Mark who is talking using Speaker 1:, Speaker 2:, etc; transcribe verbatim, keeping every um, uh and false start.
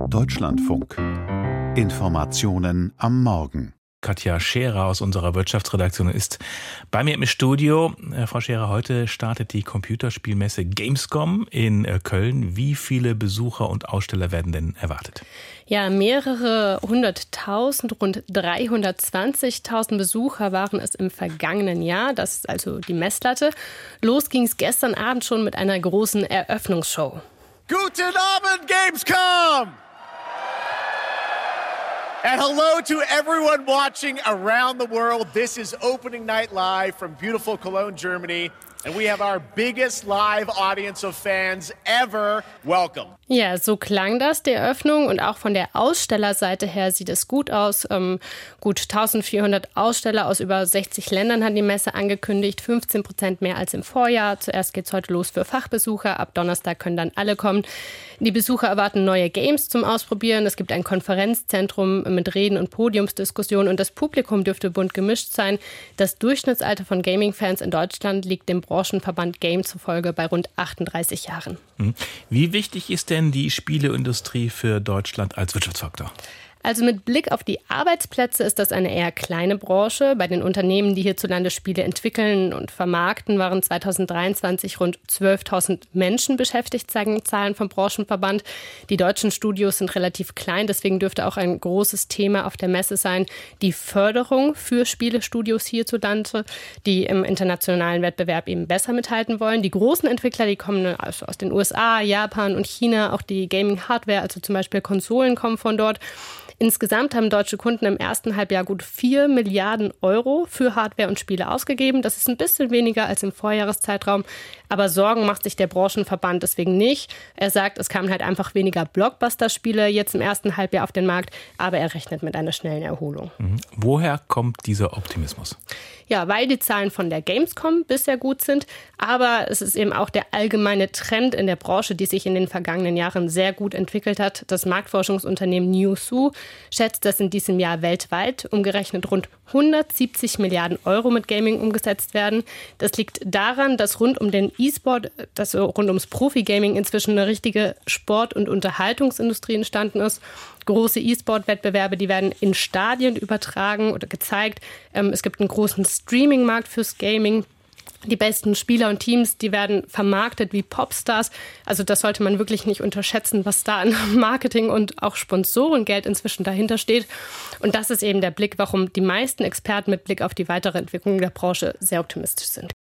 Speaker 1: Deutschlandfunk. Informationen am Morgen.
Speaker 2: Katja Scherer aus unserer Wirtschaftsredaktion ist bei mir im Studio. Frau Scherer, heute startet die Computerspielmesse Gamescom in Köln. Wie viele Besucher und Aussteller werden denn erwartet?
Speaker 3: Ja, mehrere hunderttausend, rund dreihundertzwanzigtausend Besucher waren es im vergangenen Jahr. Das ist also die Messlatte. Los ging es gestern Abend schon mit einer großen Eröffnungsshow.
Speaker 4: Guten Abend, Gamescom! And hello to everyone watching around the world. This is opening night live from beautiful Cologne, Germany. And we have our biggest live audience of fans ever. Welcome.
Speaker 3: Ja, so klang das, die Eröffnung. Und auch von der Ausstellerseite her sieht es gut aus. Ähm, gut eintausendvierhundert Aussteller aus über sechzig Ländern hat die Messe angekündigt. fünfzehn Prozent mehr als im Vorjahr. Zuerst geht's heute los für Fachbesucher. Ab Donnerstag können dann alle kommen. Die Besucher erwarten neue Games zum Ausprobieren. Es gibt ein Konferenzzentrum mit Reden und Podiumsdiskussionen. Und das Publikum dürfte bunt gemischt sein. Das Durchschnittsalter von Gaming-Fans in Deutschland liegt dem Branchenverband Game zufolge bei rund achtunddreißig Jahren.
Speaker 2: Wie wichtig ist denn die Spieleindustrie für Deutschland als Wirtschaftsfaktor?
Speaker 3: Also mit Blick auf die Arbeitsplätze ist das eine eher kleine Branche. Bei den Unternehmen, die hierzulande Spiele entwickeln und vermarkten, waren zweitausenddreiundzwanzig rund zwölftausend Menschen beschäftigt, sagen Zahlen vom Branchenverband. Die deutschen Studios sind relativ klein, deswegen dürfte auch ein großes Thema auf der Messe sein, die Förderung für Spielestudios hierzulande, die im internationalen Wettbewerb eben besser mithalten wollen. Die großen Entwickler, die kommen also aus den U S A, Japan und China, auch die Gaming-Hardware, also zum Beispiel Konsolen, kommen von dort. Insgesamt haben deutsche Kunden im ersten Halbjahr gut vier Milliarden Euro für Hardware und Spiele ausgegeben. Das ist ein bisschen weniger als im Vorjahreszeitraum. Aber Sorgen macht sich der Branchenverband deswegen nicht. Er sagt, es kamen halt einfach weniger Blockbuster-Spiele jetzt im ersten Halbjahr auf den Markt. Aber er rechnet mit einer schnellen Erholung.
Speaker 2: Mhm. Woher kommt dieser Optimismus?
Speaker 3: Ja, weil die Zahlen von der Gamescom bisher gut sind. Aber es ist eben auch der allgemeine Trend in der Branche, die sich in den vergangenen Jahren sehr gut entwickelt hat. Das Marktforschungsunternehmen Newzoo schätzt, dass in diesem Jahr weltweit umgerechnet rund hundertsiebzig Milliarden Euro mit Gaming umgesetzt werden. Das liegt daran, dass rund um den E-Sport, dass so rund ums Profi-Gaming inzwischen eine richtige Sport- und Unterhaltungsindustrie entstanden ist. Große E-Sport-Wettbewerbe, die werden in Stadien übertragen oder gezeigt. Ähm, es gibt einen großen Streaming-Markt fürs Gaming. Die besten Spieler und Teams, die werden vermarktet wie Popstars. Also das sollte man wirklich nicht unterschätzen, was da an Marketing und auch Sponsorengeld inzwischen dahinter steht. Und das ist eben der Blick, warum die meisten Experten mit Blick auf die weitere Entwicklung der Branche sehr optimistisch sind.